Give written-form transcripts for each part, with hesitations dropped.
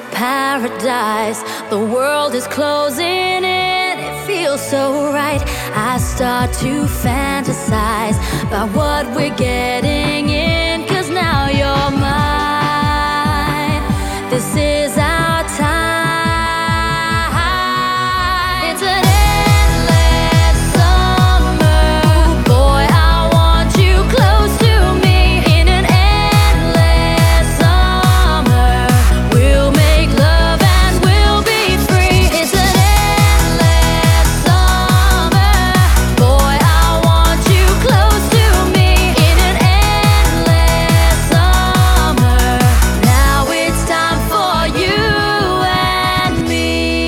paradise. The world is closing in, it feels so right. I start to fantasize about what we're getting in, 'cause now you're mine. This is our time. It's an endless summer. Boy, I want you close to me. In an endless summer, we'll make love and we'll be free. It's an endless summer. Boy, I want you close to me. In an endless summer, now it's time for you and me.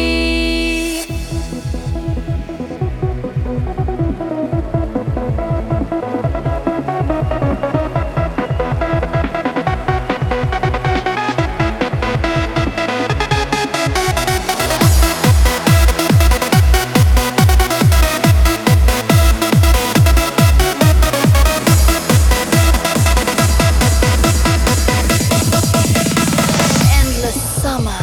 Endless summer.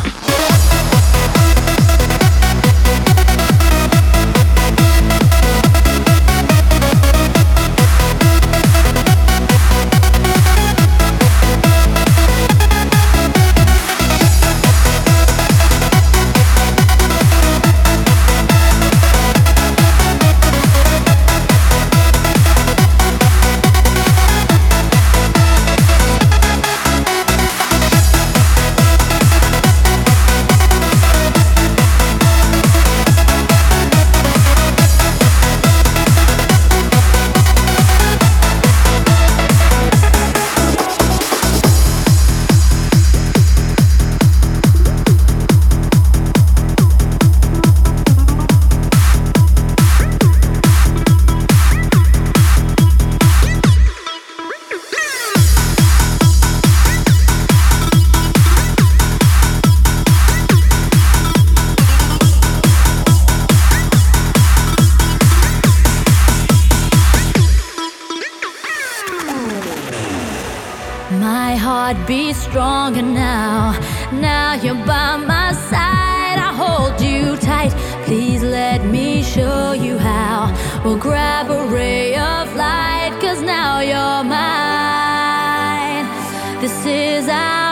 My heart beats stronger now. Now you're by my side. I hold you tight. Please let me show you how. We'll grab a ray of light, 'cause now you're mine. This is our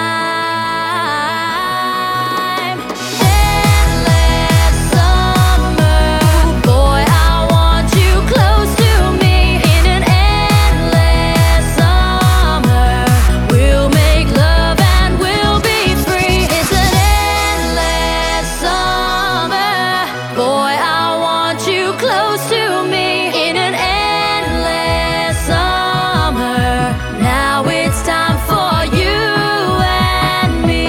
time. Endless summer. Boy, I want you close to me. In an endless summer, we'll make love and we'll be free. It's an endless summer. Boy, I want you close to me. In an endless summer, now it's time for you and me.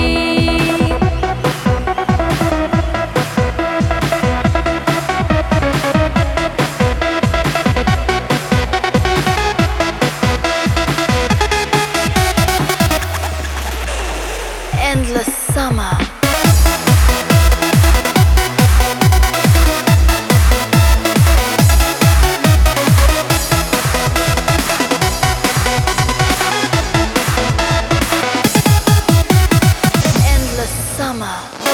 Endless summer. Endless summer.